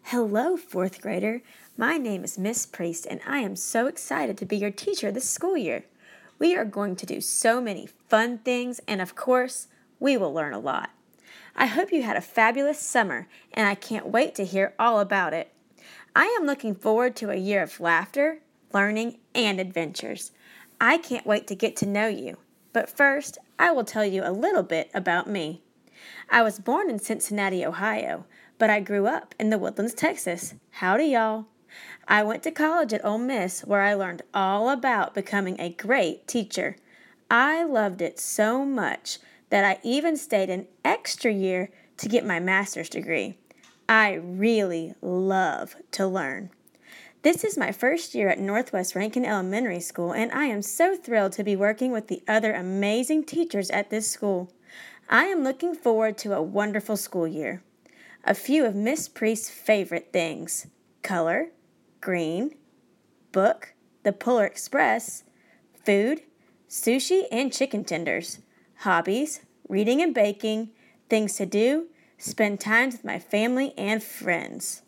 Hello, fourth grader. My name is Miss Priest, and I am so excited to be your teacher this school year. We are going to do so many fun things, and of course, we will learn a lot. I hope you had a fabulous summer, and I can't wait to hear all about it. I am looking forward to a year of laughter, learning, and adventures. I can't wait to get to know you. But first, I will tell you a little bit about me. I was born in Cincinnati, Ohio, but I grew up in the Woodlands, Texas. Howdy, y'all. I went to college at Ole Miss, where I learned all about becoming a great teacher. I loved it so much that I even stayed an extra year to get my master's degree. I really love to learn. This is my first year at Northwest Rankin Elementary School, and I am so thrilled to be working with the other amazing teachers at this school. I am looking forward to a wonderful school year. A few of Miss Priest's favorite things: color, green, book, the Polar Express, food, sushi and chicken tenders, hobbies, reading and baking, things to do, spend time with my family and friends.